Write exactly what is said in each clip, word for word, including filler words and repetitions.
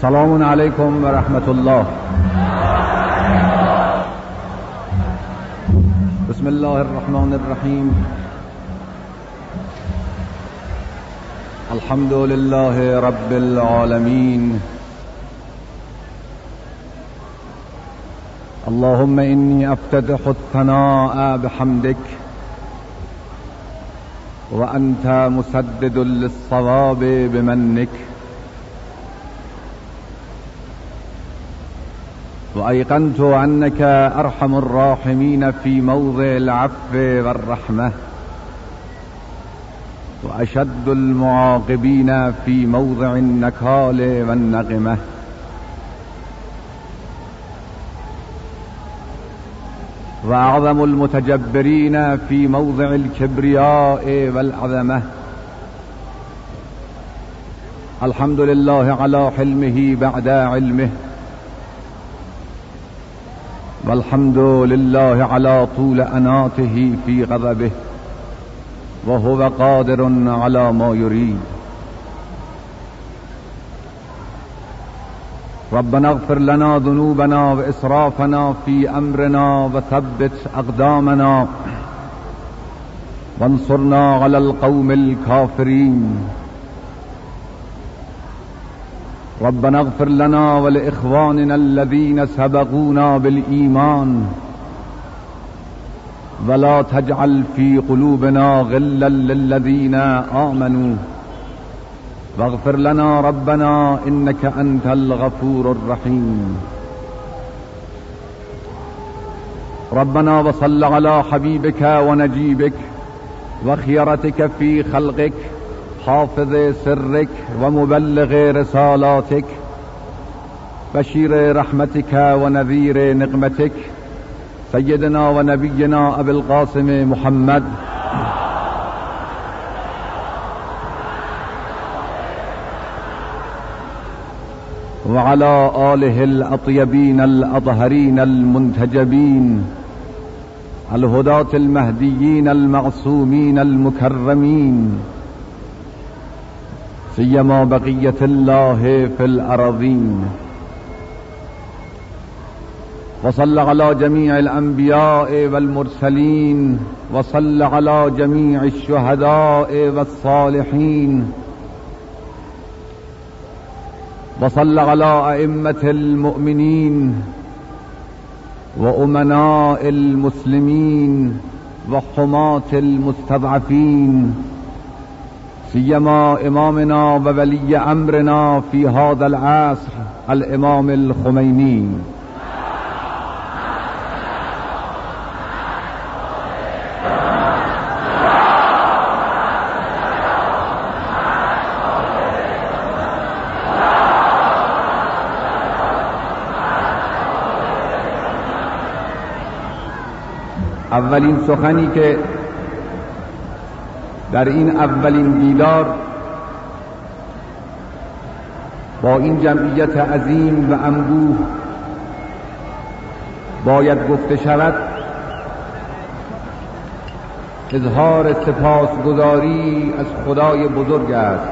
سلام علیکم و رحمت الله. بسم الله الرحمن الرحیم. الحمد لله رب العالمین. اللهم إني أفتتح الثناء بحمدك وأنت مسدد للصواب بمنك، وأيقنت أنك أرحم الراحمين في موضع العفو والرحمة، وأشد المعاقبين في موضع النكال والنقمة. وأعظم المتجبرين في موضع الكبرياء والعظمة. الحمد لله على حلمه بعد علمه، والحمد لله على طول أناته في غضبه، وهو قادر على ما يريد. ربنا اغفر لنا ذنوبنا وإسرافنا في أمرنا وثبت أقدامنا وانصرنا على القوم الكافرين. ربنا اغفر لنا ولإخواننا الذين سبقونا بالإيمان، ولا تجعل في قلوبنا غلا للذين آمنوا، واغفر لنا ربنا إنك أنت الغفور الرحيم. ربنا وصل على حبيبك ونجيبك وخيرتك في خلقك، حافظ سرك ومبلغ رسالاتك، بشير رحمتك ونذير نقمتك، سيدنا ونبينا أبي القاسم محمد وعلى آله الأطيبين الأطهرين المنتجبين الهداة المهديين المعصومين المكرمين، سيما بقية الله في الأراضين. وصل على جميع الأنبياء والمرسلين، وصل على جميع الشهداء والصالحين، وصل على أئمة المؤمنين وأمناء المسلمين وحماة المستضعفين، سيما إمامنا وولي أمرنا في هذا العصر الإمام الخميني. اولین سخنی که در این اولین دیدار با این جمعیت عظیم و انبوه باید گفته شود، اظهار سپاسگزاری از خدای بزرگ است،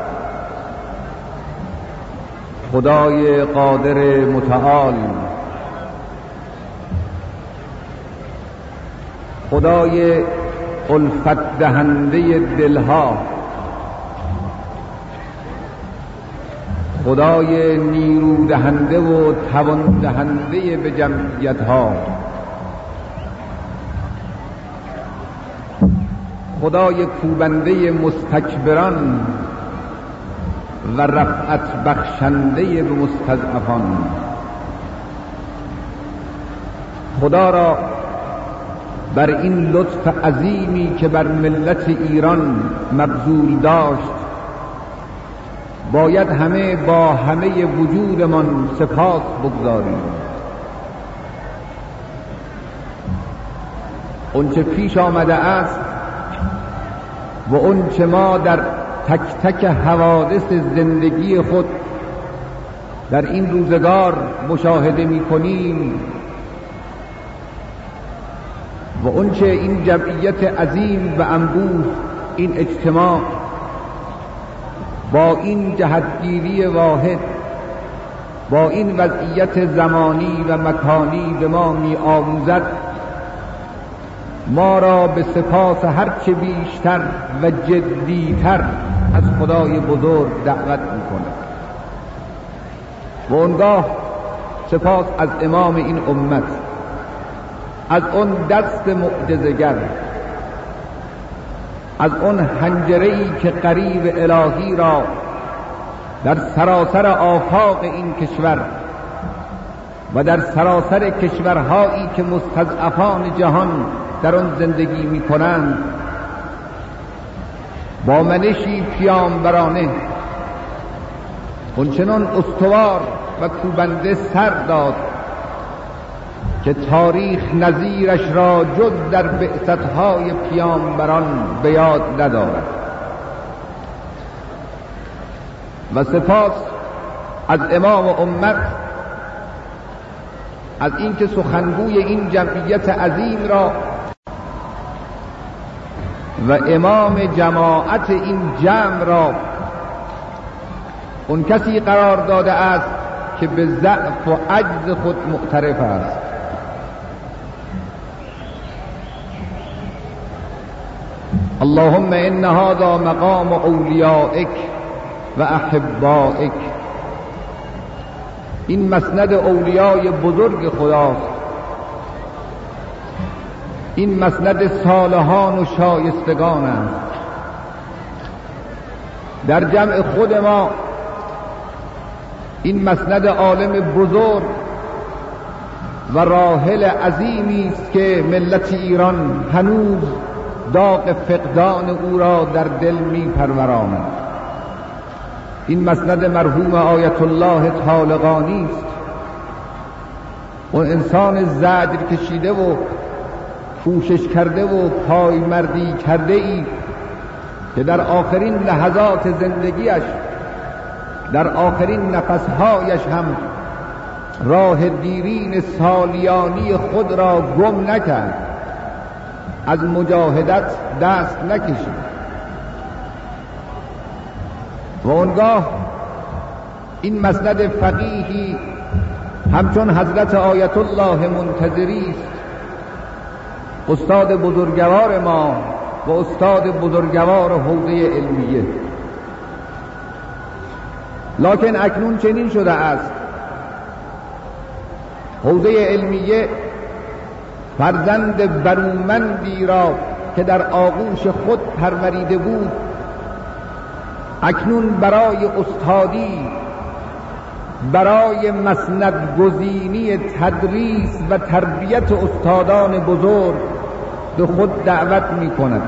خدای قادر متعال، خدای الفت دهنده دلها، خدای نیرو دهنده و توان دهنده به جمعیت ها، خدای کوبنده مستکبران و رفعت بخشنده به مستضعفان. خدا را بر این لطف عظیمی که بر ملت ایران مبذول داشت باید همه با همه وجودمان سپاس بگذاریم. اون چه پیش آمده است و اون چه ما در تک تک حوادث زندگی خود در این روزگار مشاهده می کنیم و اون چه این جمعیت عظیم و انبوه، این اجتماع با این جهتگیری واحد با این وضعیت زمانی و مکانی به ما می آموزد ما را به سپاس هرچه بیشتر و جدیتر از خدای بزرگ دعوت می کند. و اونگاه سپاس از امام این امت، از اون دست معجزه‌گر، از اون حنجره‌ای که قریب الهی را در سراسر آفاق این کشور و در سراسر کشورهایی که مستضعفان جهان در آن زندگی می کنند با منشی پیامبرانه اونچنان استوار و کوبنده سر داد که تاریخ نظیرش را جز در بعثتهای پیامبران به یاد ندارد. و سپاس از امام امت، از اینکه سخنگوی این جمعیت عظیم را و امام جماعت این جمع را اون کسی قرار داده است که به ضعف و عجز خود معترف است. اللهم ان هذا مقام اولیائک و احبائک، این مسند اولیای بزرگ خداست، این مسند صالحان و شایستگان است. در جمع خود ما این مسند عالم بزرگ و راحل عظیمی است که ملت ایران هنوز داغ فقدان او را در دل می پروراند. این مسند مرحوم آیت الله طالقانی است، اون انسان زجر کشیده و کوشش کرده و پایمردی کرده ای که در آخرین لحظات زندگیش، در آخرین نفسهایش هم راه دیرین سالیانی خود را گم نکرد، از مجاهدت دست نکشید. و اونگاه این مسند فقیهی همچون حضرت آیت الله منتظری است، استاد بزرگوار ما و استاد بزرگوار حوزه علمیه. لکن اکنون چنین شده است حوزه علمیه فرزند برومندی را که در آغوش خود پروریده بود اکنون برای استادی، برای مسندگزینی تدریس و تربیت استادان بزرگ به خود دعوت می کند.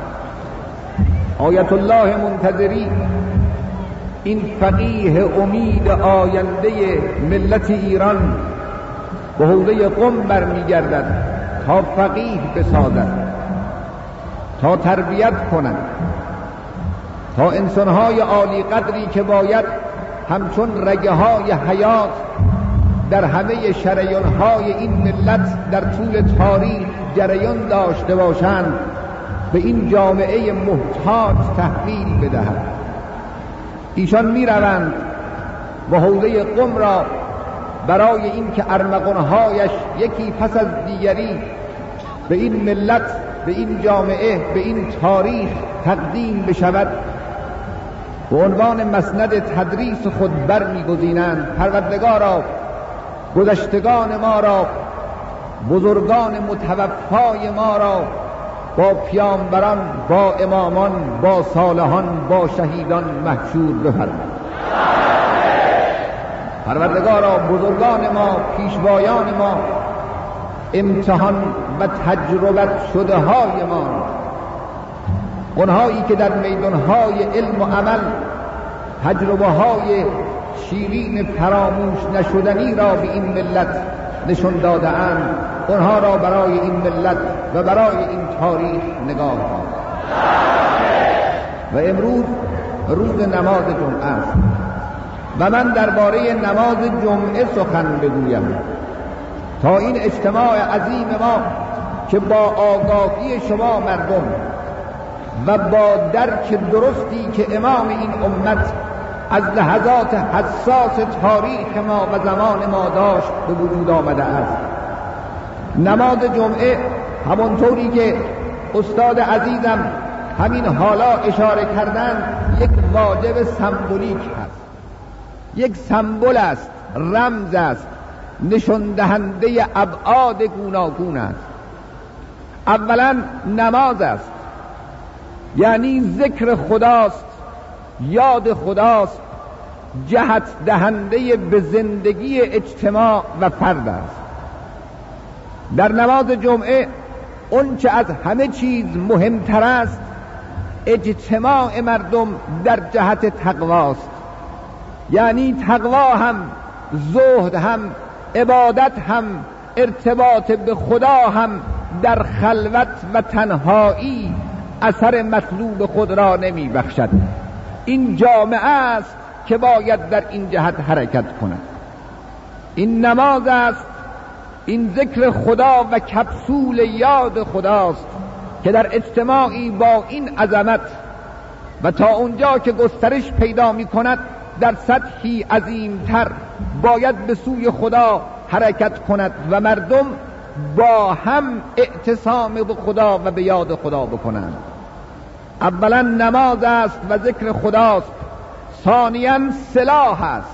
آیت الله منتظری این فقیه امید آینده ملت ایران به حوزه قم برمیگردد تا فقیه بسازد، تا تربیت کند، تا انسانهای عالی قدری که باید همچون رگه های حیات در همه شریانهای این ملت در طول تاریخ جریان داشته باشند به این جامعه محتاج تحویل بدهد. ایشان می روند و حوزه قم را برای اینکه ارمغانهایش یکی پس از دیگری به این ملت، به این جامعه، به این تاریخ تقدیم بشود به عنوان مسند تدریس خود بر می‌گزینند. پروردگارا گذشتگان ما را، بزرگان متوفای ما را با پیامبران، با امامان، با صالحان، با شهیدان محشور بفرما. پروردگارا بزرگان ما، پیشوایان ما، امتحان و تجربت شده های ما، اونهایی که در میدانهای علم و عمل تجربه های شیرین فراموش نشدنی را به این ملت نشون داده اند، اونها را برای این ملت و برای این تاریخ نگاه کن. و امروز روز نماز جمعه است و من درباره نماز جمعه سخن بگویم تا این اجتماع عظیم ما که با آگاهی شما مردم و با درک درستی که امام این امت از لحظات حساس تاریخ ما و زمان ما داشت به وجود آمده است. نماز جمعه همونطوری که استاد عزیزم همین حالا اشاره کردن یک واجب سمبولیک هست، یک سمبل است، رمز است، نشان دهنده ابعاد گوناگون است. اولا نماز است، یعنی ذکر خداست، یاد خداست، جهت دهنده به زندگی اجتماع و فرد است. در نماز جمعه اون چه از همه چیز مهمتر است اجتماع مردم در جهت تقواست، یعنی تقوا هم، زهد هم، عبادت هم، ارتباط به خدا هم در خلوت و تنهایی اثر مطلوب خود را نمی بخشد. این جامعه است که باید در این جهت حرکت کند. این نماز است، این ذکر خدا و کپسول یاد خداست که در اجتماعی با این عظمت و تا اونجا که گسترش پیدا می کند در سطحی عظیمتر باید به سوی خدا حرکت کند و مردم با هم اعتصام به خدا و به یاد خدا بکنند. اولا نماز است و ذکر خداست، ثانیاً سلاح است،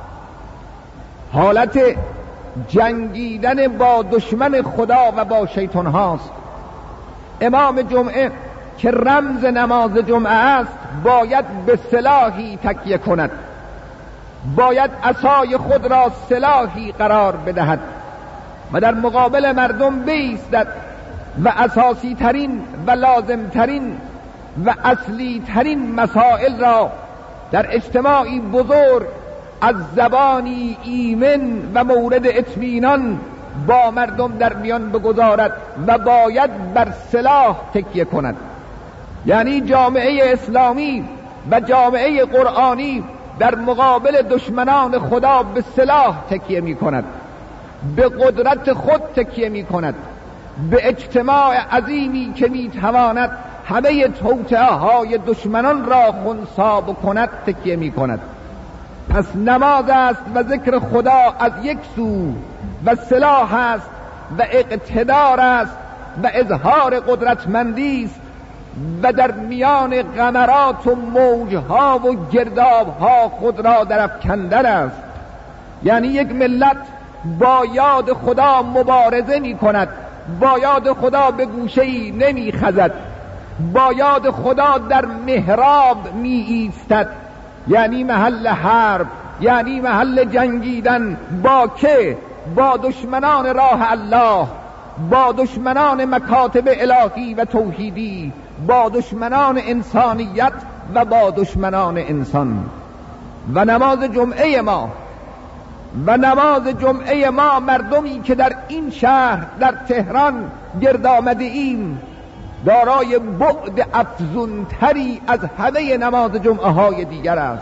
حالت جنگیدن با دشمن خدا و با شیطان هاست. امام جمعه که رمز نماز جمعه است باید به سلاحی تکیه کند، باید عصای خود را سلاحی قرار بدهد و در مقابل مردم بایستد و اساسی ترین و لازم ترین و اصلی ترین مسائل را در اجتماعی بزرگ از زبانی ایمن و مورد اطمینان با مردم در میان بگذارد و باید بر سلاح تکیه کند. یعنی جامعه اسلامی و جامعه قرآنی در مقابل دشمنان خدا به سلاح تکیه می کند، به قدرت خود تکیه می کند، به اجتماع عظیمی که می تواند همه توطئه های دشمنان را خنثی بکند تکیه می کند. پس نماز است و ذکر خدا از یک سو و سلاح است و اقتدار است و اظهار قدرتمندی است و در میان غمرات و موجها و گردابها خود را درافکندن است. یعنی یک ملت با یاد خدا مبارزه می کند، با یاد خدا به گوشه‌ای نمی خزد، با یاد خدا در محراب می ایستد، یعنی محل حرب، یعنی محل جنگیدن با که؟ با دشمنان راه الله، با دشمنان مکاتب الهی و توحیدی، با دشمنان انسانیت و با دشمنان انسان. و نماز جمعه ما و نماز جمعه ما مردمی که در این شهر در تهران گرد آمده ایم دارای بعد افزونتری از همه نماز جمعه های دیگر است.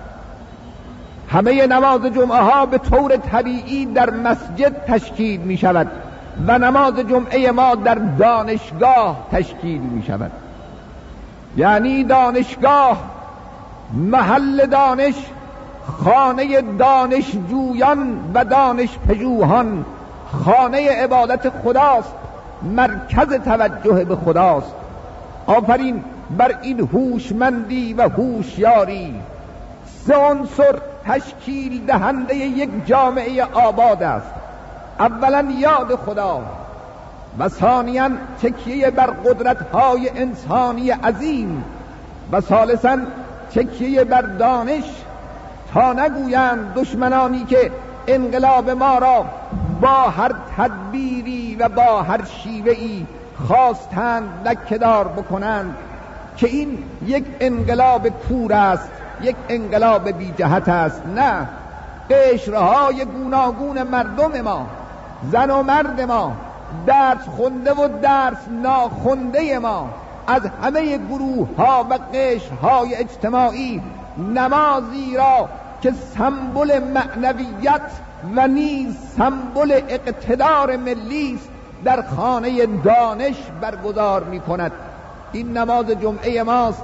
همه نماز جمعه ها به طور طبیعی در مسجد تشکیل می شود و نماز جمعه ما در دانشگاه تشکیل می شود. یعنی دانشگاه محل دانش، خانه دانشجویان و دانشپژوهان، خانه عبادت خداست، مرکز توجه به خداست. آفرین بر این هوشمندی و هوشیاری. سه عنصر تشکیل دهنده یک جامعه آباد است. اولا یاد خدا و ثانیاً تکیه بر قدرت‌های انسانی عظیم و ثالثاً تکیه بر دانش، تا نگویند دشمنانی که انقلاب ما را با هر تدبیری و با هر شیوه‌ای خواستند لکه‌دار بکنند که این یک انقلاب کور است، یک انقلاب بی جهت است. نه، قشرهای گوناگون مردم ما، زن و مرد ما، درس خونده و درس ناخونده ما، از همه گروه ها و قشرهای اجتماعی نمازی را که سمبل معنویت و نیز سمبل اقتدار ملی است در خانه دانش برگزار می کند. این نماز جمعه ماست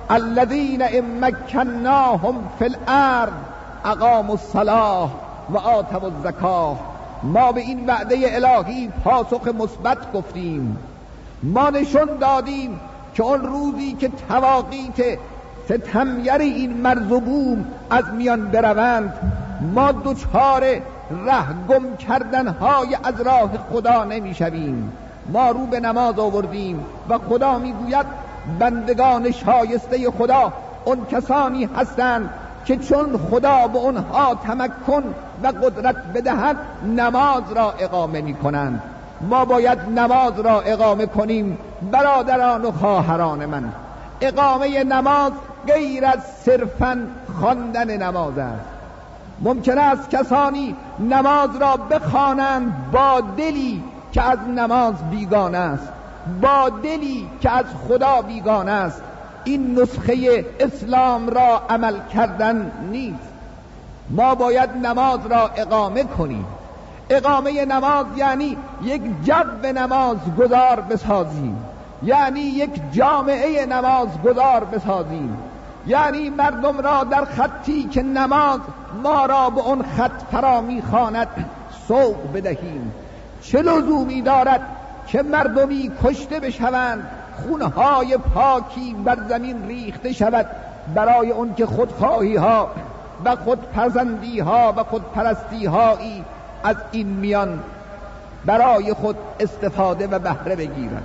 الذین ان مکناهم فی الارض اقاموا الصلاة و آتوا الزکاة. ما به این وعده الهی پاسخ مثبت گفتیم. ما نشون دادیم که اون روزی که تواقیت ستمگر این مرز و بوم از میان بروند، ما دچار ره گم کردنهای از راه خدا نمی شویم. ما رو به نماز آوردیم و خدا می گوید بندگان شایسته خدا اون کسانی هستند که چون خدا به اونها تمکن و قدرت بدهد نماز را اقامه می کنند. ما باید نماز را اقامه کنیم. برادران و خواهران من، اقامه نماز غیر از صرفاً خواندن نماز است. ممکن است کسانی نماز را بخوانند با دلی که از نماز بیگانه است، با دلی که از خدا بیگانه است. این نسخه اسلام را عمل کردن نیست. ما باید نماز را اقامه کنیم. اقامه نماز یعنی یک جو نماز گذار بسازیم، یعنی یک جامعه نماز گذار بسازیم، یعنی مردم را در خطی که نماز ما را به اون خط فرا می‌خواند سوق بدهیم. چه لزومی دارد که مردمی کشته بشوند، خونهای پاکی بر زمین ریخته شود برای اون که خودخواهی ها و خودپسندی ها و خودپرستی هایی از این میان برای خود استفاده و بهره بگیرند؟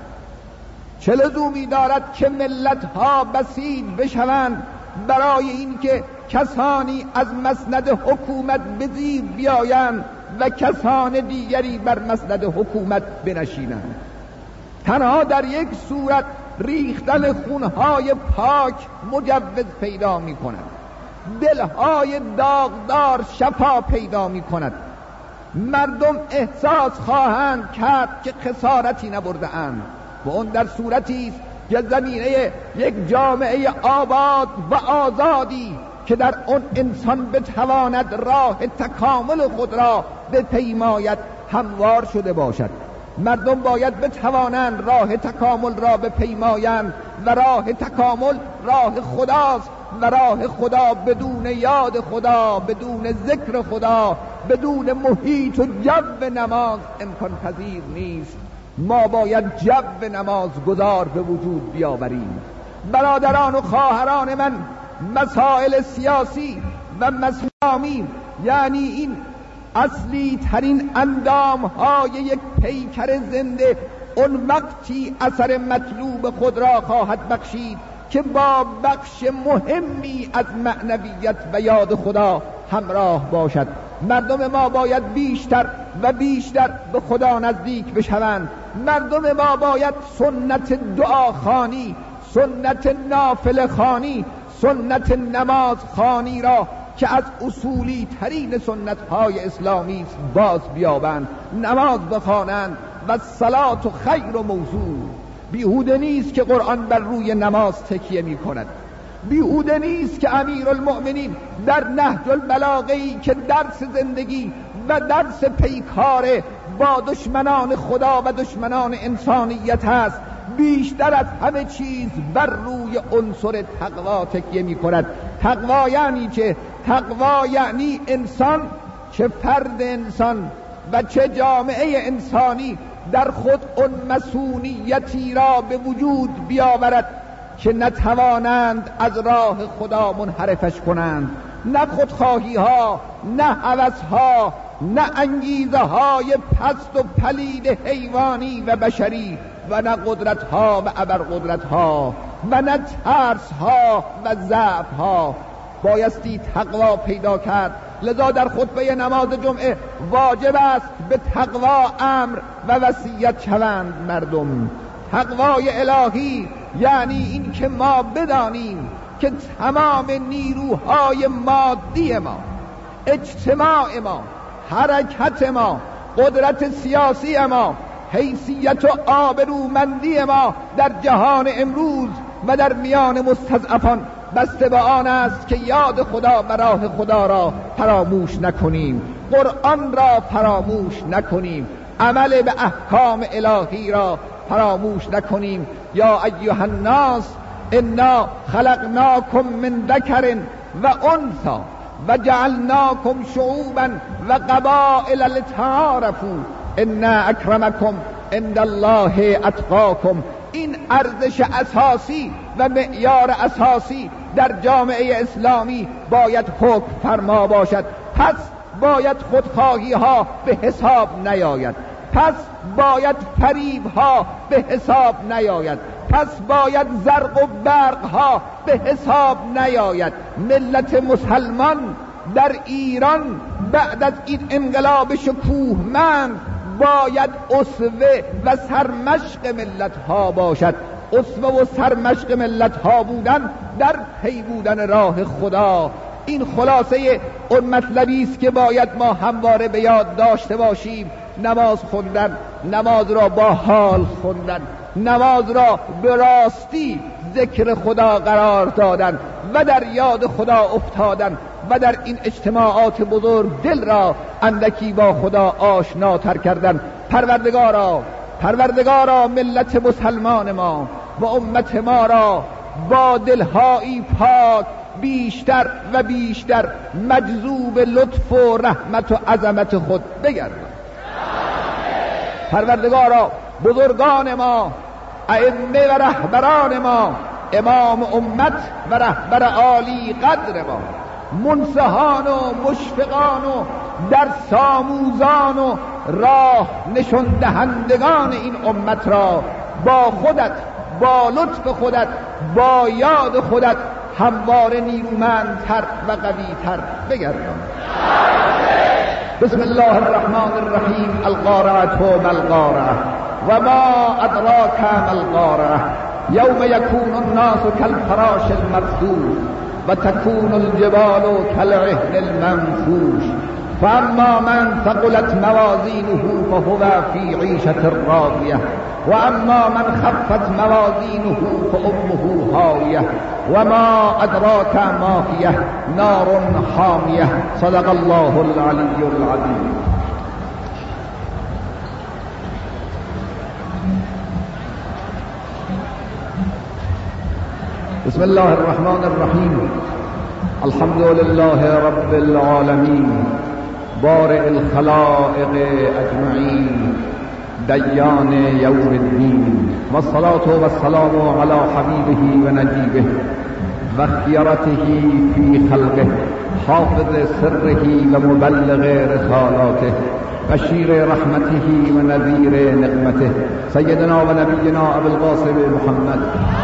چه لزومی دارد که ملت ها بسیج بشوند برای اینکه کسانی از مسند حکومت به زیر بیایند و کسان دیگری بر مسند حکومت بنشینند؟ تنها در یک صورت ریختن خونهای پاک مجوز پیدا می کند، دلهای داغدار شفا پیدا می کند. مردم احساس خواهند کرد که خسارتی نبرده اند و اون در صورتی است که زمینه یک جامعه آباد و آزادی که در اون انسان بتواند راه تکامل خود را بپیماید هموار شده باشد. مردم باید بتوانند راه تکامل را بپیمایند و راه تکامل راه خداست و راه خدا بدون یاد خدا، بدون ذکر خدا، بدون محیط و جو نماز امکان پذیر نیست. ما باید جو نماز گذار به وجود بیاوریم. برادران و خواهران من، مسائل سیاسی و مسئولامی یعنی این اصلی ترین اندام های یک پیکر زنده اون وقتی اثر مطلوب خود را خواهد بخشید که با بخش مهمی از معنویت و یاد خدا همراه باشد. مردم ما باید بیشتر و بیشتر به خدا نزدیک بشوند. مردم ما باید سنت دعاخوانی، سنت نافله خوانی، سنت نماز خوانی را که از اصولی ترین سنت های اسلامی است باز بیابند، نماز بخوانند. و صلات و خیر و موضوع. بیهوده نیست که قرآن بر روی نماز تکیه می کند. بیهوده نیست که امیرالمؤمنین در نهج البلاغه‌ای که درس زندگی و درس پیکار با دشمنان خدا و دشمنان انسانیت است، بیشتر از همه چیز بر روی عنصر تقوا تکیه می کند. تقوا یعنی چه؟ تقوا یعنی انسان، چه فرد انسان و چه جامعه انسانی، در خود اون مسئولیتی را به وجود بیاورد که نتوانند از راه خدا منحرفش کنند. نه خودخواهی ها، نه هوس ها، نه انگیزه های پست و پلید حیوانی و بشری، و نه قدرت ها و ابرقدرت ها، و نه ترس ها و ضعف ها. بایستی تقوا پیدا کرد. لذا در خطبه نماز جمعه واجب است به تقوا امر و وصیت شوند مردم. تقوای الهی یعنی این که ما بدانیم که تمام نیروهای مادی ما، اجتماع ما، حرکت ما، قدرت سیاسی ما، حیثیت و آبرومندی ما در جهان امروز و در میان مستضعفان بسته به آن است که یاد خدا و راه خدا را فراموش نکنیم، قرآن را فراموش نکنیم، عمل به احکام الهی را فراموش نکنیم. یا ایها الناس انا خلقناکم من ذکر و انثی و جعلناکم شعوبا و قبائل لتعارفوا ان اکرمکم عند الله اتقاکم. این ارزش اساسی و معیار اساسی در جامعه اسلامی باید حکم فرما باشد. پس باید خودخواهی ها به حساب نیاید، پس باید فریب ها به حساب نیاید، پس باید زرق و برق ها به حساب نیاید. ملت مسلمان در ایران بعد از این انقلاب شکوهمند باید اسوه و سرمشق ملت ها باشد. اسوه و سرمشق ملت ها بودن در پی بودن راه خدا. این خلاصه اون مطلبی است که باید ما همواره به یاد داشته باشیم. نماز خوندن، نماز را با حال خوندن، نماز را به راستی ذکر خدا قرار دادن و در یاد خدا افتادن و در این اجتماعات بزرگ دل را اندکی با خدا آشناتر کردن. پروردگارا پروردگارا ملت مسلمان ما و امت ما را با دلهایی پاک بیشتر و بیشتر مجذوب لطف و رحمت و عظمت خود بگردان. پروردگارا بزرگان ما، ائمه و رهبران ما، امام امت و رهبر عالی قدر ما، منصحان و مشفقان و درس آموزان و راه نشان دهندگان این امت را با خودت، با لطف خودت، با یاد خودت همواره نیرومندتر و قویتر بگردان. بسم الله الرحمن الرحیم. القارعة ما القارعة و ما ادراک ما القارعة یوم یکون الناس کالفراش المبثوث و تکون الجبال کالعهن المنفوش فاما من ثقلت موازینه فهو فی عیشة راضیة و اما من خفت موازینه فامه هاویة و ما ادراک ما هیه نار حامیة. صدق الله العلی العظیم. بسم الله الرحمن الرحیم. الحمد لله رب العالمین بارئ الخلائق اجمعین دیان یوم الدین و الصلاة و السلام علی حبیبه و نجیبه و اختیارته فی خلقه حافظ سره و مبلغ رسالاته بشیر رحمته و نذیر نقمته سیدنا و نبینا ابو القاسم محمد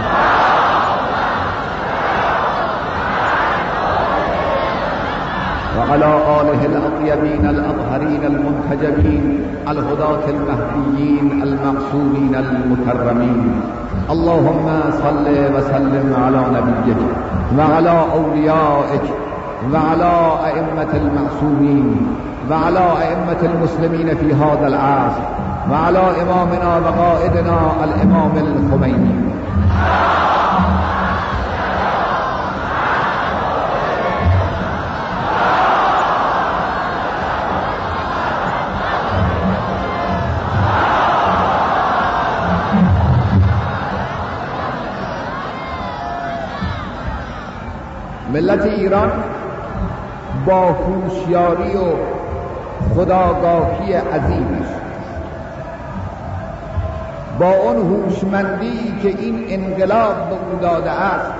وعلى آله الأطيبين الأطهرين المنتجبين الهداة المهديين المعصومين المكرمين. اللهم صل وسلم على نبيك وعلى أوليائك وعلى أئمة المعصومين وعلى أئمة المسلمين في هذا العصر وعلى إمامنا وقائدنا الإمام الخميني. ملت ایران با هوشیاری و خودآگاهی عظیمش، با اون هوشمندی که این انقلاب به او داده است،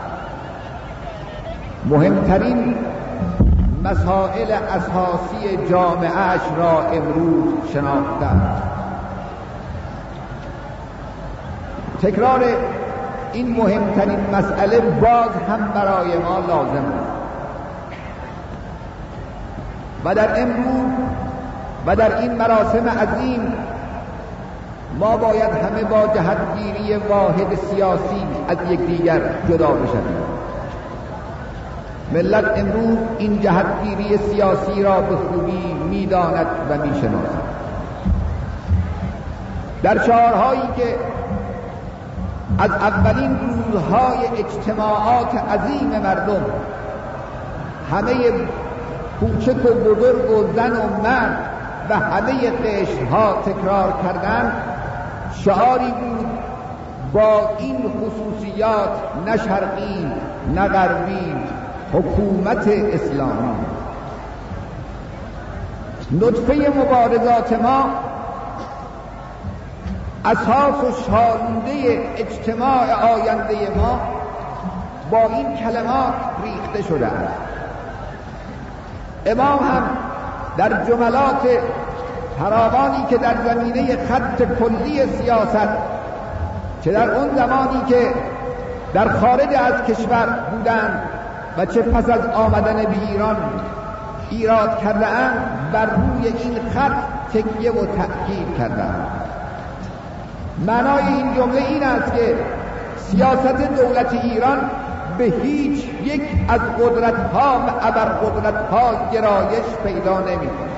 مهمترین مسائل اساسی جامعه‌اش را امروز شناخته است. تکرار این مهمترین مسئله باز هم برای ما لازم است و در امروز و در این مراسم عظیم ما باید همه با جهتگیری واحد سیاسی از یکدیگر جدا بشویم. ملت امروز این جهتگیری سیاسی را به خوبی می‌داند و می‌شناسد. در شعارهایی که از اولین روزهای اجتماعات عظیم مردم همه کوچک و بزرگ و زن و مرد و همه قشرها تکرار کردند، شعاری بود با این خصوصیات نه شرقی نه غربی حکومت اسلامی. نطفه مبارزات ما، اساس و شالوده اجتماع آینده ما با این کلمات ریخته شده است. امام هم در جملات فراوانی که در زمینه خط کلی سیاست، چه در اون زمانی که در خارج از کشور بودند و چه پس از آمدن به ایران ایراد کرده‌اند، بر روی این خط تکیه و تأکید کرده‌اند. معنای این جمله این است که سیاست دولت ایران به هیچ یک از قدرت‌ها و ابرقدرت‌ها گرایش پیدا نمی‌کند.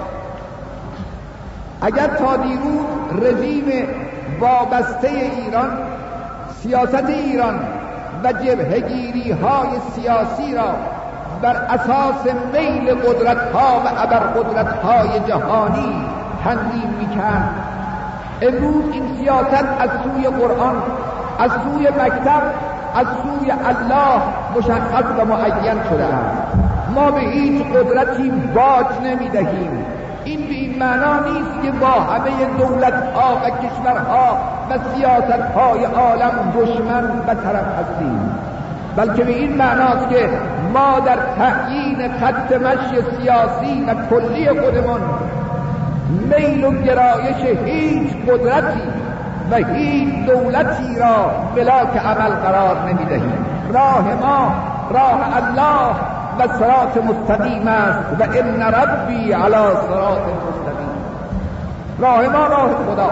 اگر تا دیروز رژیم وابسته ایران سیاست ایران و جبهه‌گیری‌های سیاسی را بر اساس میل قدرت‌ها و ابرقدرت‌های جهانی تنظیم می‌کرد، امروز این سیاست از سوی قرآن، از سوی مکتب، از سوی الله مشخص و معین شده است. ما به هیچ قدرتی باج نمی‌دهیم. این به این معنا نیست که با همه دولت‌ها و کشورها و سیاست‌های عالم دشمن و طرف هستیم، بلکه به این معناست که ما در تعیین خط مشی سیاسی و کلی خودمان میل و گرایش هیچ قدرتی و هیچ دولتی را ملاک عمل قرار نمی‌دهیم. راه ما راه الله و صراط مستقیم است و ان ربی علی صراط مستقیم. راه ما راه خدا.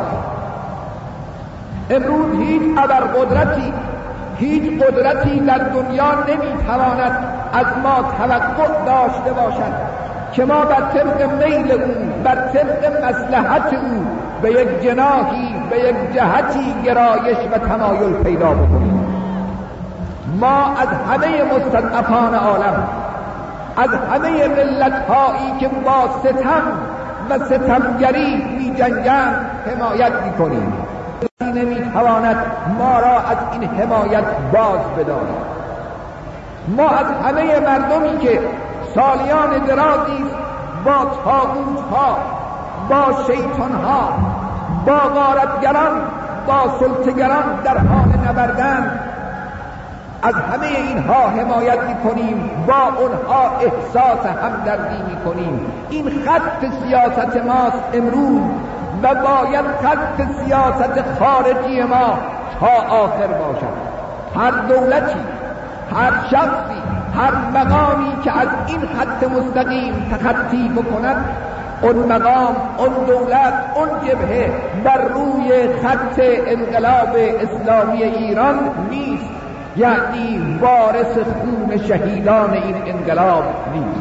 امروز هیچ ابرقدرتی هیچ قدرتی در دنیا نمیتواند از ما توقع داشته باشد که ما بر طبق میل او، بر طبق مصلحت او به یک جناحی، به یک جهتی گرایش و تمایل پیدا بکنیم. ما از همه مستضعفان عالم، از همه ملت‌هایی که با ستم و ستمگری می جنگند حمایت می کنیم. نمی تواند ما را از این حمایت باز بدارد. ما از همه مردمی که سالیان درازی با طاغوت‌ها، با شیطان‌ها، با غارتگران، با سلطه‌گران در حال نبردند، از همه اینها حمایت می‌کنیم، با اونها احساس همدردی می‌کنیم. این خط سیاست ماست امروز و باید خط سیاست خارجی ما تا آخر باشد. هر دولتی، هر شخصی، هر مقامی که از این خط مستقیم تخطی بکند، اون مقام، اون دولت، اون جبهه بر روی خط انقلاب اسلامی ایران نیست، یعنی وارث خون شهیدان این انقلاب نیست.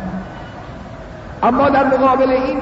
اما در مقابل این،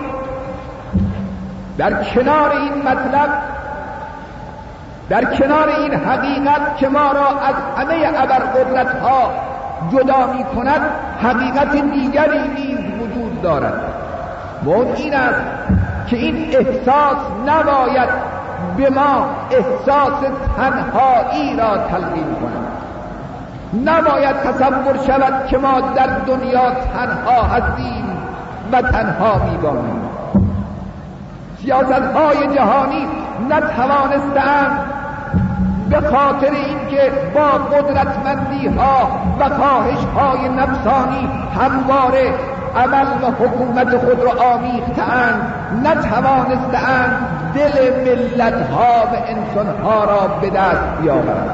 در کنار این مطلب، در کنار این حقیقت که ما را از همه ابرقدرت‌ها جدا می کند، حقیقت دیگری نیز وجود دارد و اون این است که این احساس نباید به ما احساس تنهایی را تلقین کند. نباید تصور شود که ما در دنیا تنها هستیم و تنها می‌باشیم. سیاست‌های جهانی نتوانستند به خاطر اینکه با قدرتمندی‌ها و خواهش‌های نفسانی همواره عمل و حکومت خود را آمیخته‌اند، نتوانستند دل ملت‌ها و انسان‌ها را به دست بیاورند.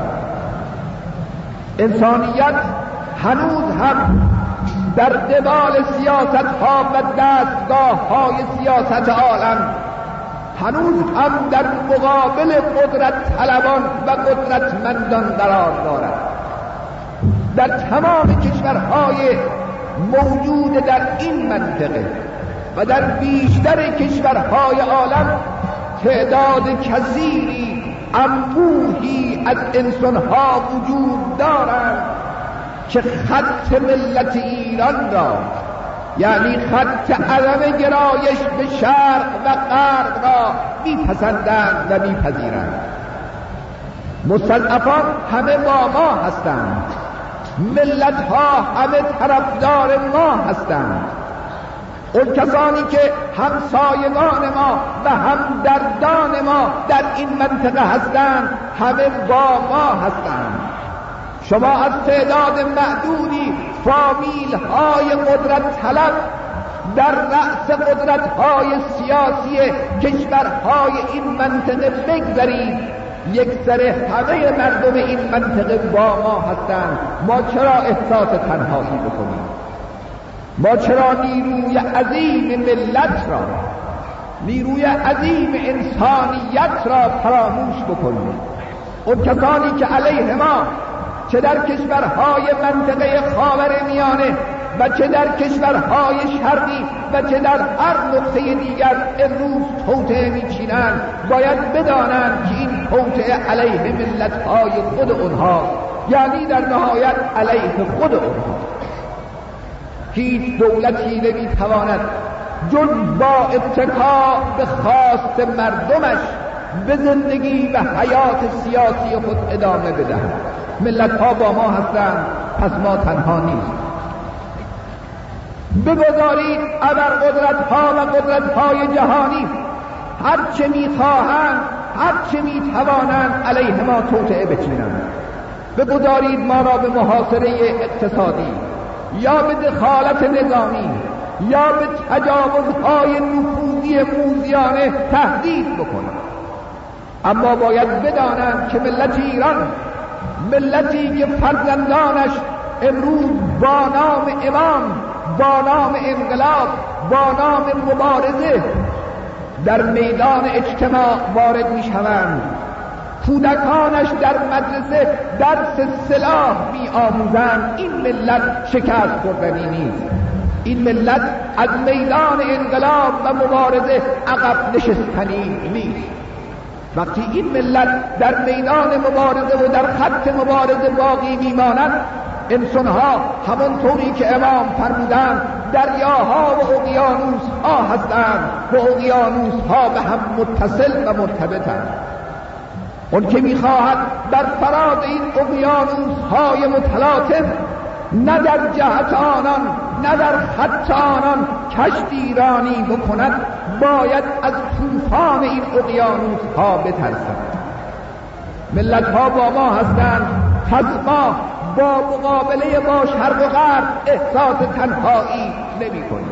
انسانیت هنوز هم در قبال سیاست‌ها و دستگاه‌های سیاست عالم، هنوز هم در مقابل قدرت طلبان و قدرتمندان قرار دارد. در تمام کشورهای موجود در این منطقه و در بیشتر کشورهای عالم تعداد کثیری، انبوهی از انسانها وجود دارند که خط ملت ایران را، یعنی خط عدم گرایش به شرق و غرب را میپسندند و میپذیرند. مستضعفان همه با ما هستند، ملت ها همه طرفدار ما هستند. اون کسانی که همسایگان ما و همدردان ما در این منطقه هستند همه با ما هستند. شما از تعداد معدودی فامیل های قدرت طلب در رأس قدرت های سیاسی کشورهای این منطقه بگذارید، یک سر همه مردم این منطقه با ما هستند. ما چرا احساس تنهایی بکنیم؟ ما چرا نیروی عظیم ملت را، نیروی عظیم انسانیت را فراموش بکنیم؟ اون کسانی که علیه ما چه در کشورهای منطقه خاورمیانه و چه در کشورهای شرقی و چه در هر نقطه دیگر امروز توطئه میچینند، باید بدانند که این توطئه علیه ملتهای خود اونها، یعنی در نهایت علیه خود اونها. هیچ دولتی نمیتواند جز با اتکا به خواست مردمش به زندگی و حیات سیاسی خود ادامه بدهد. ملتها با ما هستند، پس ما تنها نیست. بگذارید ابر قدرت‌ها و قدرت‌های جهانی هرچه می‌خواهند، هرچه می‌توانند علیه ما توطئه بچینند. بگذارید ما را به محاصره اقتصادی یا به دخالت نظامی یا به تجاوزهای نفوذی موذیانه تهدید بکنند. اما باید بدانند که ملت ایران، ملتی که فرزندانش امروز با نام امام، با نام انقلاب، با نام مبارزه در میدان اجتماع وارد می شوند، کودکانش در مدرسه درس سلاح می آموزند، این ملت شکست خوردنی نیست. این ملت از میدان انقلاب و مبارزه عقب نشستنی نیست. وقتی این ملت در میدان مبارزه و در خط مبارزه باقی میماند، انسانها همانطوری که امام فرمودند دریاها و اقیانوسها هستند و اقیانوسها به هم متصل و مرتبطند. اون که میخواهد بر فراز این اقیانوسهای متلاطم نه در جهت آنان نه در خط آنان کشتی رانی بکند، باید از طوفان این اقیانوسها بترسد. ملتها با ما هستند، پس ما با مقابله با شرق و غرب احساس تنهایی نمی کنیم.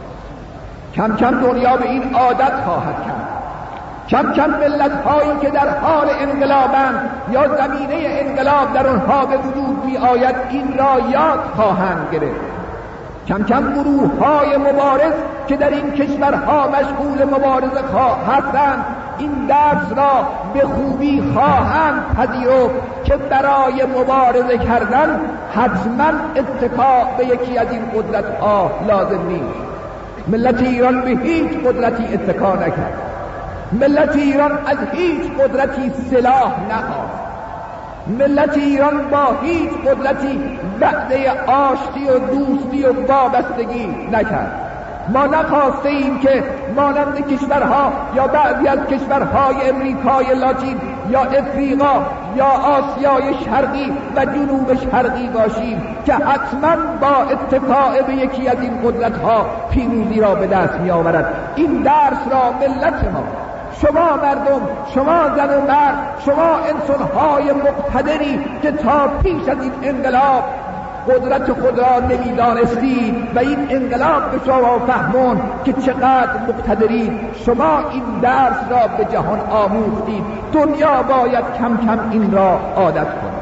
کم کم دنیا به این عادت خواهد کرد. کم کم ملت هایی که در حال انقلابند یا زمینه انقلاب در آنها به وجود می آید این را یاد خواهند گرفت. کم کم گروه های مبارز که در این کشورها مشغول مبارزه هستند این درس را به خوبی خواهند پذیرفت که برای مبارزه کردن حتما اتکا به یکی از این قدرت ها لازم نیست. ملت ایران به هیچ قدرتی اتکا نکرد. ملت ایران از هیچ قدرتی سلاح نخواست. ملت ایران با هیچ قدرتی وعده آشتی و دوستی و وابستگی نکرد. ما نخواسته ایم که مانند کشورها یا بعضی از کشورهای امریکای لاتین یا افریقا یا آسیای شرقی و جنوب شرقی باشیم که حتما با اتکا به یکی از این قدرتها پیروزی را به دست می آورد. این درس را ملت ما، شما مردم، شما زن و مرد، شما انسانهای مقتدری که تا پیش از این انقلاب قدرت خود را نمیدانستید و این انقلاب به شما فهمون که چقدر مقتدرید، شما این درس را به جهان آموختید. دنیا باید کم کم این را عادت کند.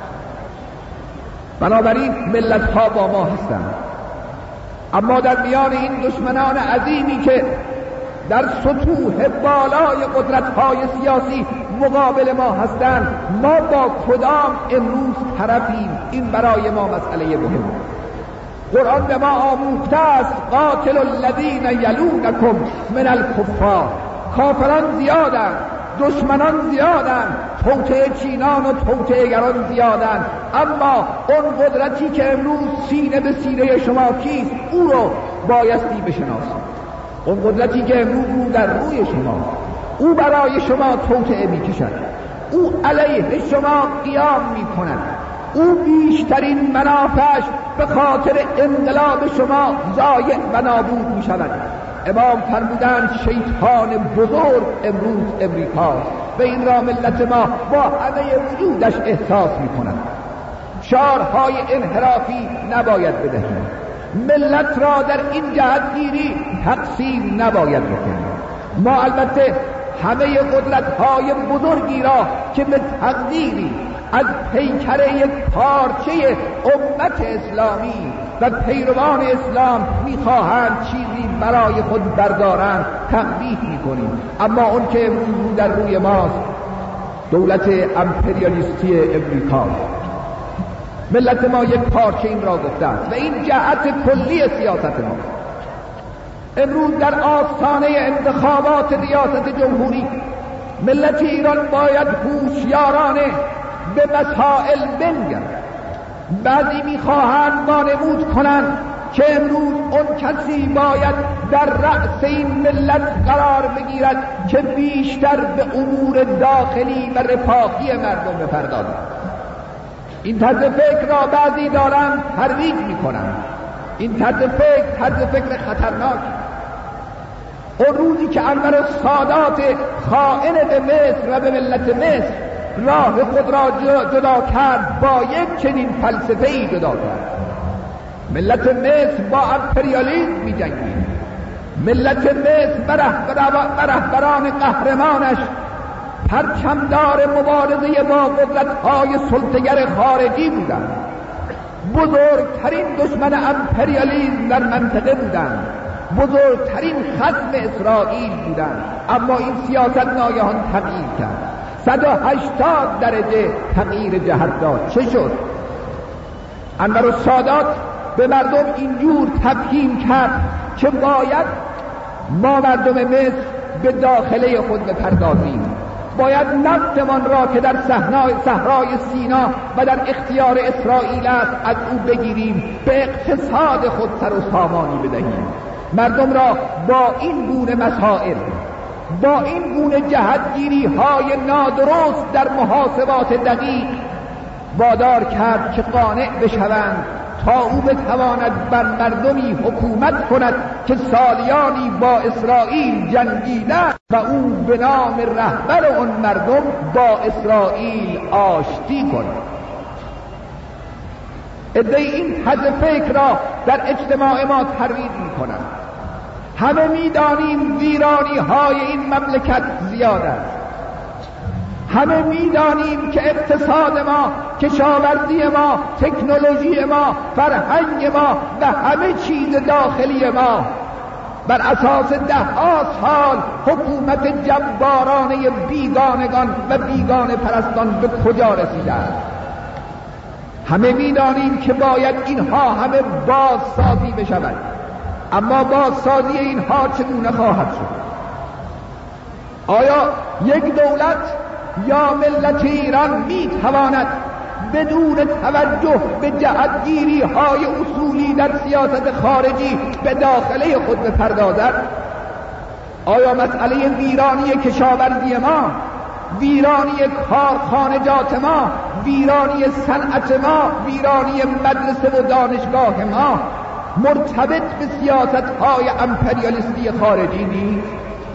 بنابراین ملت ها با ما هستند، اما در میان این دشمنان عظیمی که در سطوح بالای قدرت‌های سیاسی مقابل ما هستند، ما با کدام امروز طرفیم؟ این برای ما مسئله مهم است. قرآن به ما آموخته است قاتل الذین یلونکم من الکفار. کافران زیادند، دشمنان زیادند، توطئه چینان و توطئه گران زیادند، اما اون قدرتی که امروز سینه به سینه شما کیست، او رو بایستی بشناسید. اون قدرتی که امروز رو در روی شما، او برای شما توطئه میکشد، او علیه شما قیام می کند، او بیشترین منافعش به خاطر انقلاب شما ضایع و نابود می شود. امام فرمودند شیطان بزرگ امروز امریکاست و این را ملت ما با همه وجودش احساس می کند. شعارهای انحرافی نباید بدهیم، ملت را در این جهتگیری تقسیم نباید بکنیم. ما البته همه قدرت‌های بزرگی را که به تقدیری از پیکر یک پارچه امت اسلامی و پیروان اسلام می‌خواهند چیزی برای خود بردارند تقدیس می‌کنیم، اما اون که امروز در روی ماست دولت امپریالیستی امریکا. ملت ما یک پارچه این را گفته است و این جهت کلی سیاست ما. امروز در آستانه انتخابات ریاست جمهوری ملت ایران باید هوشیارانه به مسائل بنگرد. بعضی میخواهند وانمود کنند که امروز اون کسی باید در رأس این ملت قرار بگیرد که بیشتر به امور داخلی و رفاهی مردم بپردازد. این طرز فکر را بعضی دارند ترویج میکنند. این طرز فکر طرز فکر خطرناک. اون روزی که انور السادات خائن به مصر و به ملت مصر راه خود را جدا کرد، با یک چنین فلسفه‌ای جدا کرد. ملت مصر با امپریالیسم می جنگید. ملت مصر و رهبران قهرمانش پرچمدار مبارزه با قدرت‌های سلطه‌گر خارجی بودند. بزرگترین دشمن امپریالیسم در منطقه بودند، بزرگترین خصم اسرائیل بودند. اما این سیاست ناگهان تغییر کرد، صد و هشتاد درجه تغییر جهت داد. چه شد؟ انور السادات به مردم اینجور تفهیم کرد که باید ما مردم مصر به داخله خود بپردازیم، باید نفتمان را که در صحرای سینا و در اختیار اسرائیل است از او بگیریم، به اقتصاد خود سر و سامانی بدهیم. مردم را با این گونه مسائل، با این گونه جهتگیری های نادرست در محاسبات دقیق وادار کرد که قانع بشوند تا او بتواند بر مردمی حکومت کند که سالیانی با اسرائیل جنگیده و او به نام رهبر آن مردم با اسرائیل آشتی کند. عده‌ای این طرز فکر را در اجتماع ما ترویج می‌کنند. همه می‌دانیم ویرانی های این مملکت زیاد است. همه می‌دانیم که اقتصاد ما، کشاورزی ما، تکنولوژی ما، فرهنگ ما و همه چیز داخلی ما بر اساس ده ها سال حکومت جبارانه بیگانگان و بیگانه پرستان به کجا رسیده است. همه می‌دانیم که باید اینها همه بازسازی بشود، اما بازسازی اینها چگونه خواهد شد؟ آیا یک دولت یا ملت ایران میتواند بدون توجه به جهتگیری های اصولی در سیاست خارجی به داخله خود بپردازد؟ آیا مسئله ویرانی کشاورزی ما، ویرانی کارخانجات ما، ویرانی صنعت ما، ویرانی مدرسه و دانشگاه ما مرتبط به سیاست های امپریالیستی خارجی نیست؟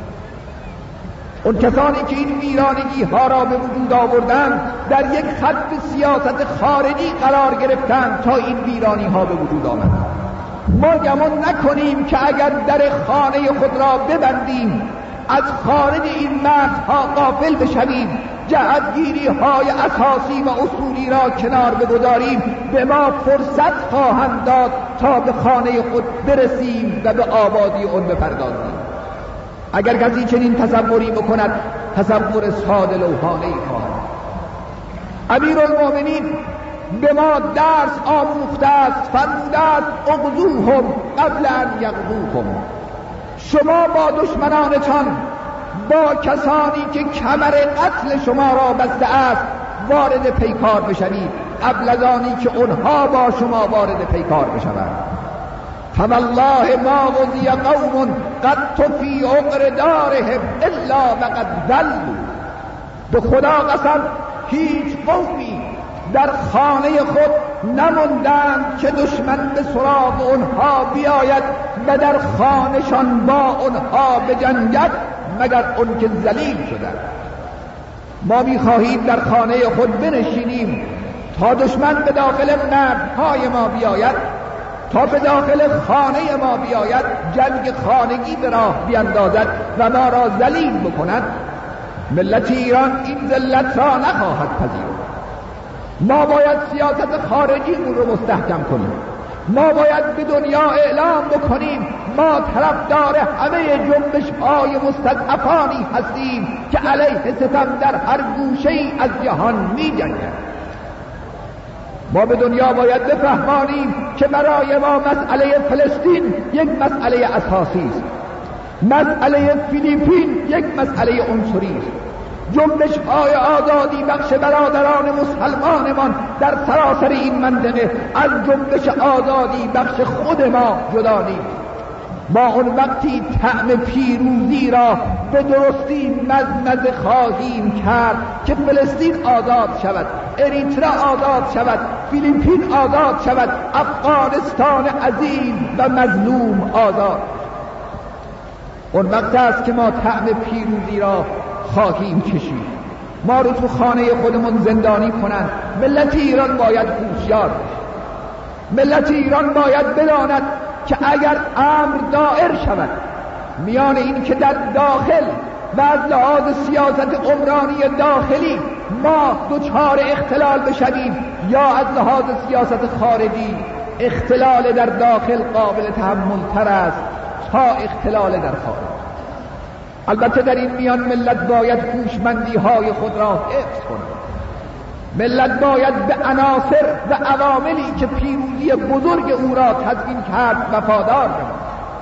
اون کسانی که این ویرانگی ها را به وجود آوردند در یک خط سیاست خارجی قرار گرفتند تا این ویرانی ها به وجود آمد. ما گمان نکنیم که اگر در خانه خود را ببندیم، از خارج این مرزها غافل بشویم، جهتگیری های اساسی و اصولی را کنار بگذاریم، به ما فرصت خواهند داد تا به خانه خود برسیم و به آبادی اون بپردازیم. اگر کسی چنین تصوری بکند، تصور ساده لوحانه‌ای خواهد. امیرالمومنین به ما درس آموخته است، فرموده است اغزوهم قبل ان یغزوکم. شما با دشمنانتان، با کسانی که کمر قتل شما را بسته است وارد پیکار بشوید قبل از آنی که اونها با شما وارد پیکار بشوند. فوالله ما غزی قوم قد فی عقر دارهم الا وقد ذلوا. به خدا قسم هیچ قومی در خانه خود نموندند که دشمن به سراغ اونها بیاید و در خانه‌شان با اونها بجنگد مگر اون که ذلیل شدند. ما می‌خواهیم در خانه خود بنشینیم تا دشمن به داخل مردهای ما بیاید، تا به داخل خانه ما بیاید، جنگ خانگی به راه بیندازد و ما را ذلیل بکند. ملت ایران این ذلت را نخواهد پذیرفت. ما باید سیاست خارجیمون رو مستحکم کنیم. ما باید به دنیا اعلام بکنیم ما طرفدار همه جنبش‌های مستضعفانی هستیم که علیه ستم در هر گوشه‌ای از جهان می‌جنگند. ما به دنیا باید بفهمانیم که برای ما مسئله فلسطین یک مسئله اساسی است. مسئله فیلیپین یک مسئله عنصری است. جنبش‌های آزادی بخش برادران مسلمانمان در سراسر این منطقه از جنبش آزادی بخش خود ما جدا نیست. ما اون وقتی طعم پیروزی را به درستی مزمزه خواهیم کرد که فلسطین آزاد شود، اریتره آزاد شود، فیلیپین آزاد شود، افغانستان عظیم و مظلوم آزاد. اون وقت است که ما طعم پیروزی را خواهیم کشید. ما رو تو خانه خودمون زندانی کنند. ملت ایران باید هوشیار باشد. ملت ایران باید بداند که اگر امر دائر شود میان این که در داخل و از لحاظ سیاست عمرانی داخلی ما دچار اختلال بشویم یا از لحاظ سیاست خارجی اختلال در داخل قابل تحمل تر است تا اختلال در خارج. البته در این میان ملت باید هوشمندی های خود را حفظ کند. ملت باید به عناصر و عواملی که پیروزی بزرگ او را تضمین کرد وفادار بماند.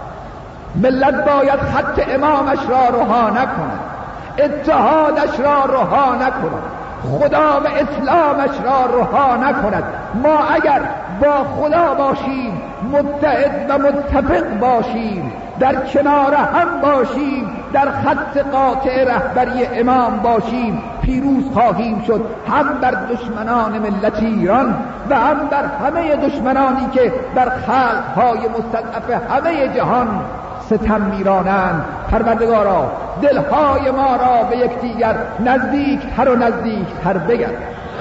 ملت باید خط امامش را رها نکند، اتحادش را رها نکند، خدا و اسلامش را رها نکند. ما اگر با خدا باشیم، متحد و متفق باشیم، در کنار هم باشیم، در خط قاطع رهبری امام باشیم، پیروز خواهیم شد، هم بر دشمنان ملت ایران و هم بر همه دشمنانی که بر خلقهای مستضعف همه جهان ستم میرانند. پروردگارا دلهای ما را به یکدیگر نزدیکتر و نزدیکتر بگرد.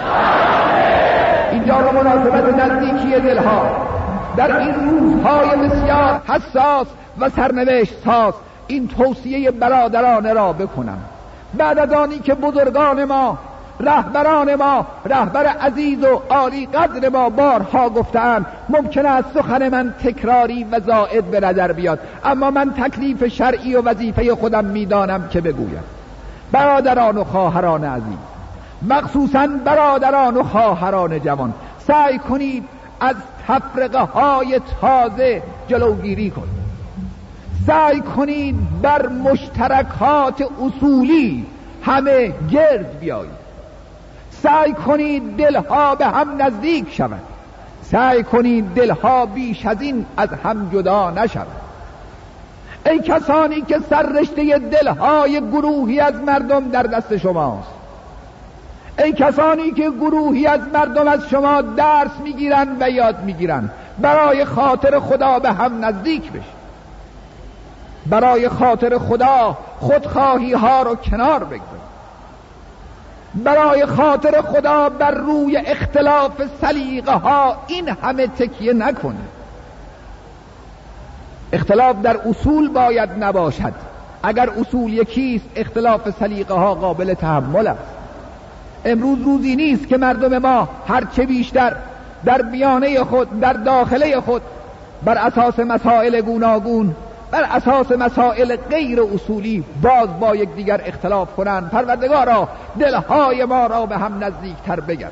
اینجا به مناسبت نزدیکی دلها در این روزهای بسیار حساس و سرنوشت ساز این توصیه برادرانه را بکنم. بعد از آنی که بزرگان ما، رهبران ما، رهبر عزیز و عالی قدر ما بارها گفتند، ممکن است سخن من تکراری و زائد به نظر بیاد، اما من تکلیف شرعی و وظیفه خودم میدانم که بگویم. برادران و خواهران عزیز، مخصوصاً برادران و خواهران جوان، سعی کنید از تفرقه های تازه جلوگیری کنید. سعی کنید بر مشترکات اصولی همه گرد بیایید. سعی کنید دلها به هم نزدیک شود. سعی کنید دلها بیش از این از هم جدا نشود. ای کسانی که سررشته دلهای گروهی از مردم در دست شماست، ای کسانی که گروهی از مردم از شما درس میگیرند و یاد میگیرند، برای خاطر خدا به هم نزدیک بشید. برای خاطر خدا خودخواهی ها رو کنار بگذارید. برای خاطر خدا بر روی اختلاف سلیقه ها این همه تکیه نکنید. اختلاف در اصول باید نباشد. اگر اصول یکیست، اختلاف سلیقه ها قابل تحمل است. امروز روزی نیست که مردم ما هرچه بیشتر در میانه خود، در داخله خود، بر اساس مسائل گوناگون، بر اساس مسائل غیر اصولی باز با یک دیگر اختلاف کنند. پروردگارا دلهای ما را به هم نزدیکتر بگرد.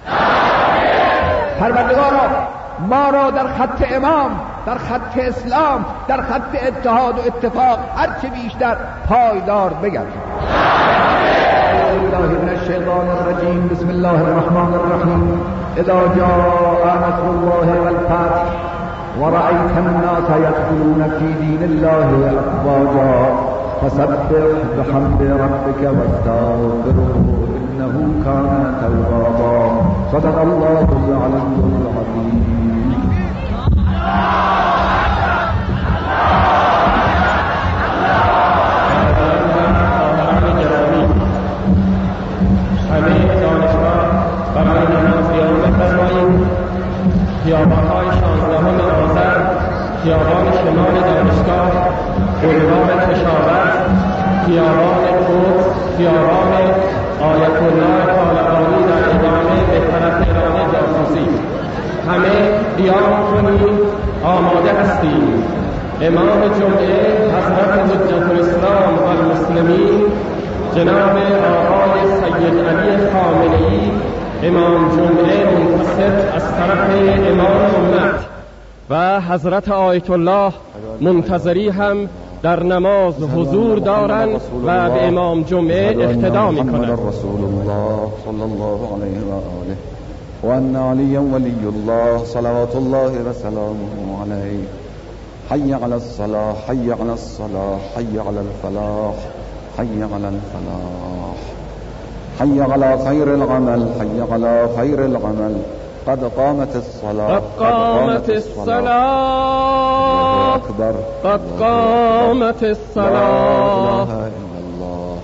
پروردگارا ما را در خط امام، در خط اسلام، در خط اتحاد و اتفاق هرچه بیشتر پایدار بگرد. الله من الشیطان الرجیم. بسم الله الرحمن الرحیم. اذا جاء نصر الله والفتح ورأيت الناس يدخلون في دين الله أفواجا فسبح بحمد ربك واستغفره إنه كان توابا. صدق الله العلي العظيم. همه دانشگاه برای نماز قیام بفرمایید. خیابان‌های شانزدهم آذر، خیابان شمال دانشگاه، بولوار کشاورز، خیابان قدس، خیابان آیت الله طالقانی در ادامه به طرف ایران جاسوسی. همه قیام کنید، آماده هستیم. امام جمعه حضرت حجت الاسلام و المسلمین جناب آقای سید علی خامنه‌ای امام جمعه منتصب از طرف امام امت و حضرت آیت الله منتظری هم در نماز حضور دارند و به امام جمعه اقتدا می‌کنند. رسول الله صلی الله علیه و آله و ان علی ولی الله صلوات الله و سلامه علیه. حی علی الصلاة، حی علی الصلاة، حی علی الفلاح، حی علی الفلاح، حی علی خیر العمل، حی علی خیر العمل. قد قامت الصلاة، قد قامت الصلاة، أكبر. قد قامت الصلاة. لا إله إلا الله.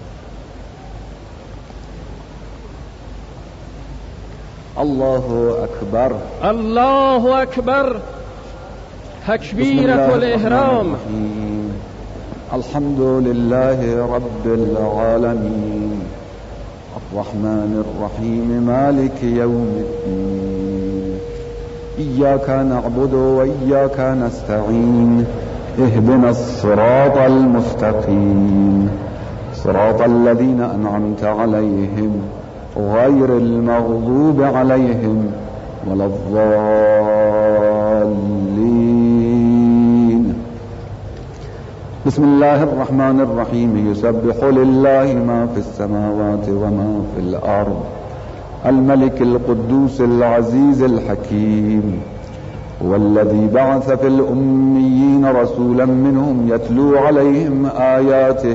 الله أكبر، الله أكبر. تكبيرة الإحرام. الحمد لله رب العالمين الرحمن الرحيم مالك يوم الدين. إياك نعبد وإياك نستعين. اهدنا الصراط المستقيم صراط الذين أنعمت عليهم غير المغضوب عليهم ولا الضالين. بسم الله الرحمن الرحيم. يسبح لله ما في السماوات وما في الأرض الملك القدوس العزيز الحكيم. والذي بعث في الأميين رسولا منهم يتلو عليهم آياته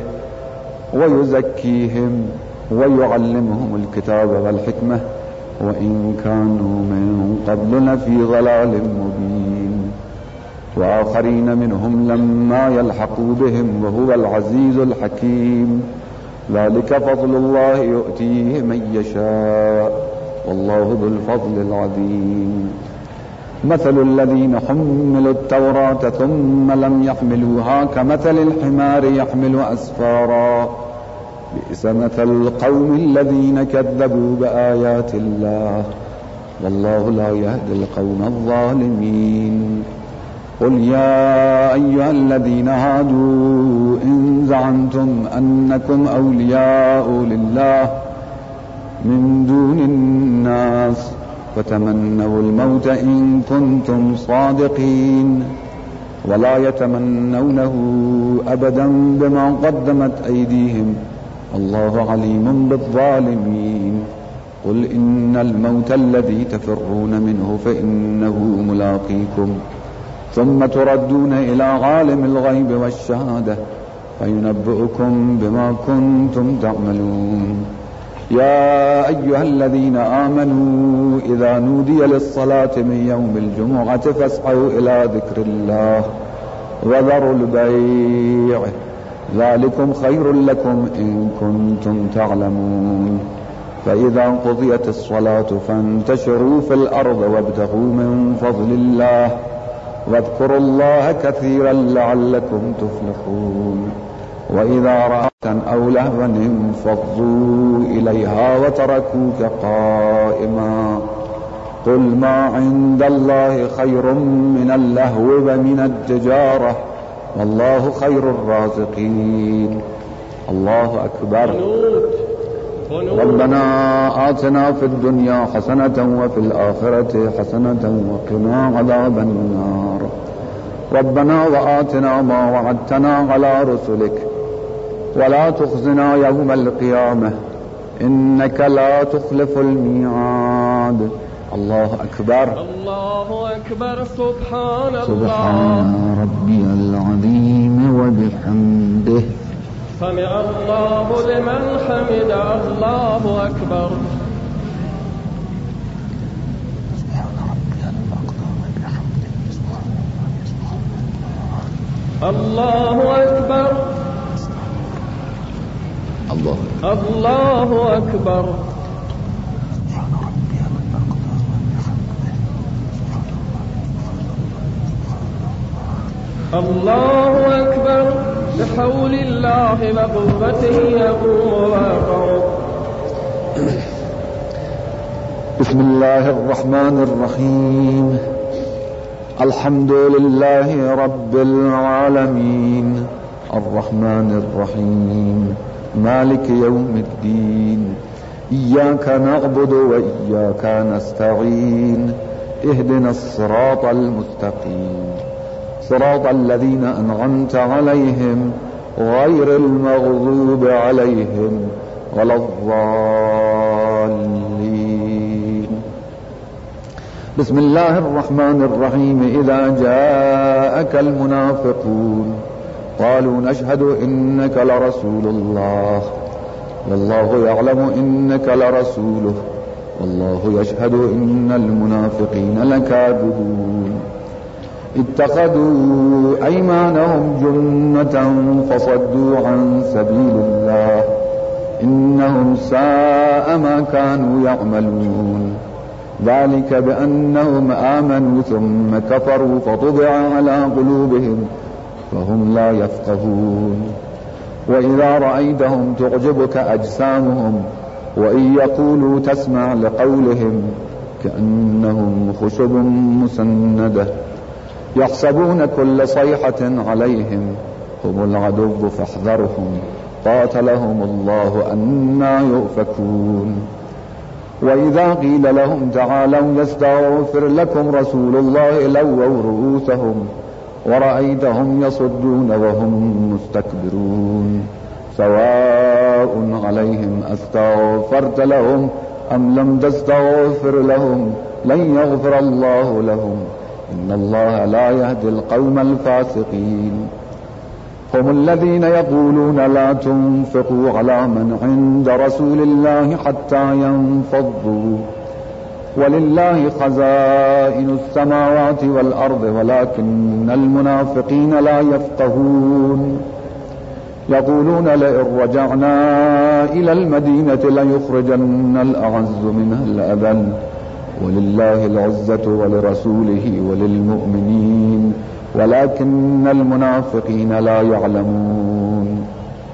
ويزكيهم ويعلمهم الكتاب والحكمة وإن كانوا من قبل لفي ضلال مبين. وآخرين منهم لما يلحقوا بهم وهو العزيز الحكيم. ذلك فضل الله يؤتيه من يشاء والله ذو الفضل العظيم. مثل الذين حملوا التوراة ثم لم يحملوها كمثل الحمار يحمل أسفارا بئس مثل القوم الذين كذبوا بآيات الله والله لا يهدي القوم الظالمين. قل يا أيها الذين هادوا إن زعمتم أنكم أولياء لله من دون الناس فتمنوا الموت إن كنتم صادقين ولا يتمنونه أبدا بما قدمت أيديهم الله عليم بالظالمين. قل إن الموت الذي تفرون منه فإنه ملاقيكم ثم تردون إلى عالم الغيب والشهادة فينبئكم بما كنتم تعملون. يا أيها الذين آمنوا إذا نودي للصلاة من يوم الجمعة فاسعوا إلى ذكر الله وذروا البيع ذلكم خير لكم إن كنتم تعلمون. فإذا قضيت الصلاة فانتشروا في الأرض وابتغوا من فضل الله واذكروا الله كثيرا لعلكم تفلحون. وإذا رأت أو لهوا انفضوا إليها وتركوك قائما قل ما عند الله خير من اللهو ومن التجارة والله خير الرازقين. الله أكبر. ربنا آتنا في الدنيا حسنة وفي الآخرة حسنة وقنا عذاب النار. ربنا وآتنا ما وعدتنا على رسلك ولا تخزنا يوم القيامة إنك لا تخلف الميعاد. الله أكبر. الله أكبر. سبحان الله. سبحان ربي العظيم وبحمده سمع الله لمن حمد. الله أكبر. الله أكبر. الله الله أكبر. الله أكبر. بحول الله وقوته يقوم ويقوم. بسم الله الرحمن الرحيم. الحمد لله رب العالمين الرحمن الرحيم مالك يوم الدين. إياك نعبد وإياك نستعين. اهدنا الصراط المستقيم صراط الذين أنعمت عليهم غير المغضوب عليهم ولا الضالين. بسم الله الرحمن الرحيم. إذا جاءك المنافقون قالوا نشهد إنك لرسول الله والله يعلم إنك لرسوله والله يشهد إن المنافقين لكاذبون. اتخذوا أيمانهم جنة فصدوا عن سبيل الله إنهم ساء ما كانوا يعملون. ذلك بأنهم آمنوا ثم كفروا فطبع على قلوبهم فهم لا يفقهون. وإذا رأيتهم تعجبك أجسامهم وإن يقولوا تسمع لقولهم كأنهم خشب مسندة يحسبون كل صيحة عليهم هم العدو فاحذرهم قاتلهم الله أنى يؤفكون. وإذا قيل لهم تعالوا يستغفر لكم رسول الله لووا رؤوسهم ورأيتهم يصدون وهم مستكبرون. سواء عليهم أستغفرت لهم أم لم تستغفر لهم لن يغفر الله لهم إن الله لا يهدي القوم الفاسقين. هم الذين يقولون لا تنفقوا على من عند رسول الله حتى ينفضوا ولله خزائن السماوات والأرض ولكن المنافقين لا يفقهون. يقولون لئن رجعنا إلى المدينة ليخرجن الأعز منها الأذل ولله العزة ولرسوله وللمؤمنين ولكن المنافقين لا يعلمون.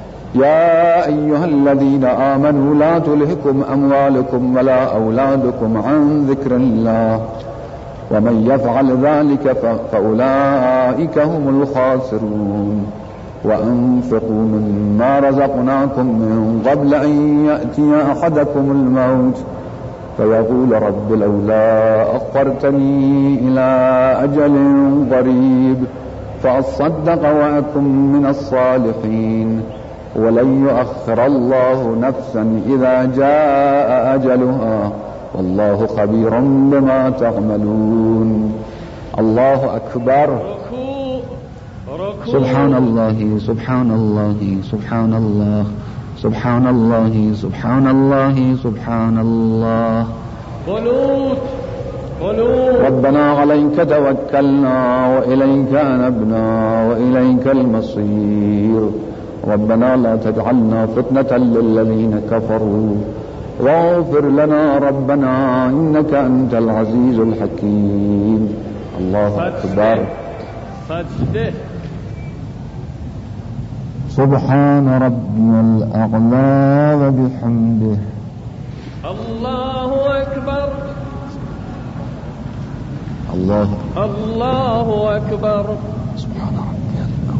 يا أيها الذين آمنوا لا تلهكم أموالكم ولا أولادكم عن ذكر الله ومن يفعل ذلك فأولئك هم الخاسرون. وأنفقوا مما رزقناكم من قبل أن يأتي أحدكم الموت فيقول رب لولا أخرتني إلى أجل قريب فأصدق وأكن من الصالحين ولن يؤخر الله نفسا إذا جاء أجلها والله خبير بما تعملون. الله أكبر. سبحان الله سبحان الله سبحان الله سبحان الله سبحان الله سبحان الله. قنوت قنوت. ربنا عليك توكلنا وإليك أنبنا وإليك المصير. ربنا لا تجعلنا فتنة للذين كفروا واغفر لنا ربنا إنك أنت العزيز الحكيم. الله أكبر. سجده. سبحان ربي الأعلى وبحمده. الله أكبر. الله الله أكبر. سبحان ربي الأعلى.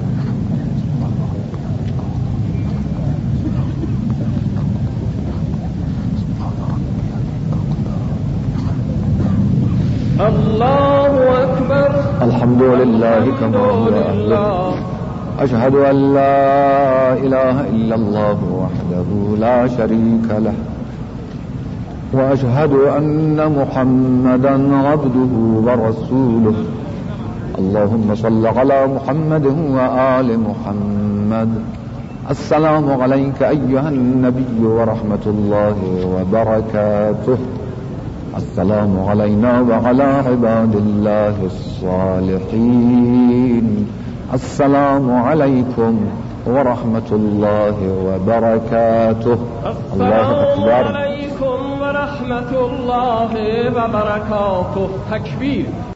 الله أكبر. الحمد لله كما هو أهله. أشهد أن لا إله إلا الله وحده لا شريك له وأشهد أن محمدا عبده ورسوله. اللهم صل على محمد وآل محمد السلام عليك أيها النبي ورحمة الله وبركاته. السلام علينا وعلى عباد الله الصالحين. السلام عليكم ورحمة الله وبركاته. الله أكبر. السلام عليكم ورحمة الله وبركاته. تكبير.